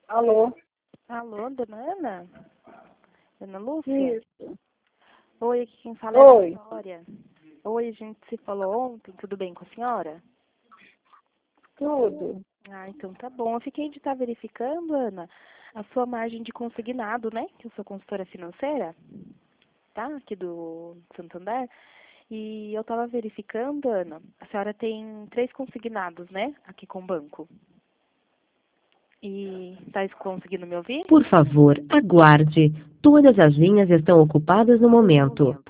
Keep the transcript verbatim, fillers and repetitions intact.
Alô? Alô, dona Ana? Dona Lúcia? Isso. Oi, aqui quem fala é a Oi. Vitória. Oi, a gente se falou ontem, tudo bem com a senhora? Tudo. Ah, então tá bom. Eu fiquei de estar verificando, Ana, a sua margem de consignado, né? Que eu sou consultora financeira, tá? Aqui do Santander. E eu tava verificando, Ana, a senhora tem três consignados, né? Aqui com o banco. E tá conseguindo me ouvir? Por favor, aguarde. Todas as linhas estão ocupadas no momento.